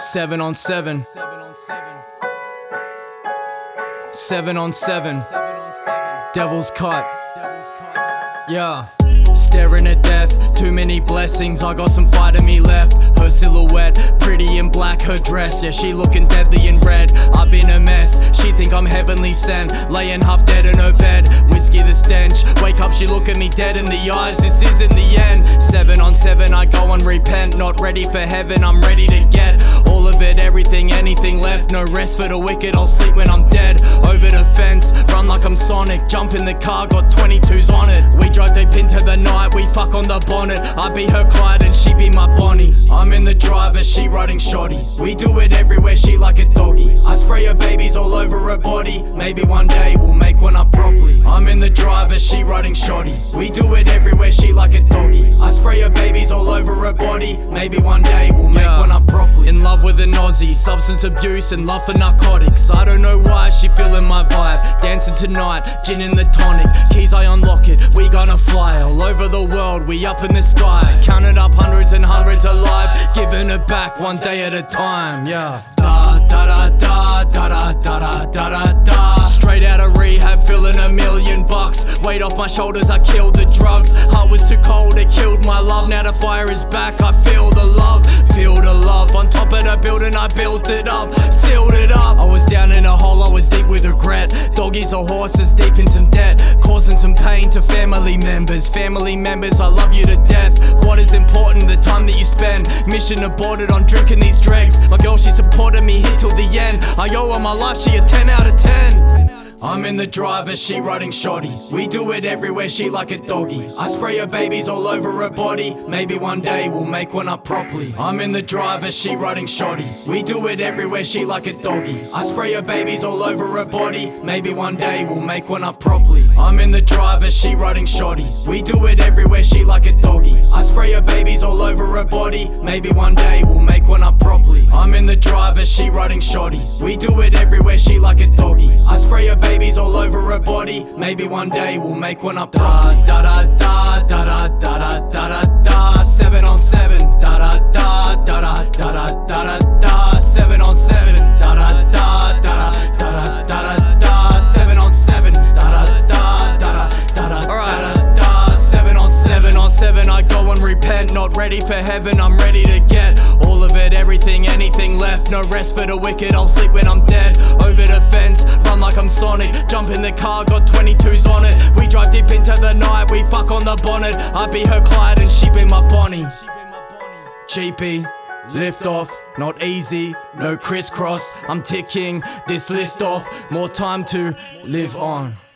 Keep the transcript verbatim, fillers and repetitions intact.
Seven on seven. Seven on seven. Devil's cut. Yeah. Staring at death, too many blessings, I got some fight in me left. Her silhouette, pretty in black, her dress, yeah, she looking deadly in red. I've been a mess, she think I'm heavenly sent, laying half dead in her bed, whiskey the stench. Wake up, she look at me dead in the eyes, this isn't the end. Seven on seven, I go and repent, not ready for heaven, I'm ready to get all of it, everything, anything left. No rest for the wicked, I'll sleep when I'm dead. Over the fence, run like I'm Sonic, jump in the car, got twenty-twos on it. We drive deep into the night, we fuck on the bonnet. I be her Clyde and she be my Bonnie. I'm in the driver, she riding shoddy. We do it everywhere, she like a doggy. I spray her babies all over her body. Maybe one day we'll make one up properly. I'm in the driver, she riding shoddy. We do it everywhere, she like a doggy. I spray her babies all over her body. Maybe one day we'll make yeah. one up properly. In love with an Aussie, substance abuse and love for narcotics. I don't know why she feeling my vibe. Dancing tonight, gin in the tonic. Keys I unlock it, we gonna fly all over the world, we up in the sky. Counting up hundreds and hundreds alive, giving it back one day at a time, yeah. Da da da da da da da da da da. Straight out of rehab, feeling a million bucks. Weight off my shoulders, I killed the drugs. Heart was too cold, it killed my love. Now the fire is back, I feel the love. Feel the love, on top of the building I built it up. Sealed it up, I was down in a hole, I was deep with regret. Doggies or horses, deep in some debt. Causing some pain to family members. Family members, I love you to death. What is important, the time that you spend. Mission aborted on drinking these dregs. My girl, she supported me here till the end. I owe her my life, she a ten out of ten. I'm in the driver, she riding shoddy. We do it everywhere, she like a doggy. I spray her babies all over her body. Maybe one day we'll make one up properly. I'm in the driver, she riding shoddy. We do it everywhere, she like a doggy. I spray her babies all over her body. Maybe one day we'll make one up properly. I'm in the driver, she riding shoddy. We do it everywhere, she like a doggy. I spray her babies all over her body. Maybe one day we'll make one up properly. I'm in the driver, she riding shoddy. We do it everywhere, she like a doggy. I spray her babies all over her body. Maybe one day we'll make one up properly. Da da da da da da da da da da. Seven on seven. Da da da da da da da da da. Seven on seven. Da da da da da da da da. Seven on seven. Da da da da da da da. Seven on seven on seven. I go and repent. Not ready for heaven. I'm ready to get all of it, everything, anything left. No rest for the wicked. I'll sleep when I'm dead. Over the fence, run like I'm Sonic. Jump in the car, got twenty-twos on it. We drive deep into the night, we fuck on the bonnet. I be her Clyde and she be my Bonnie. G P, lift off, not easy, no crisscross. I'm ticking this list off, more time to live on.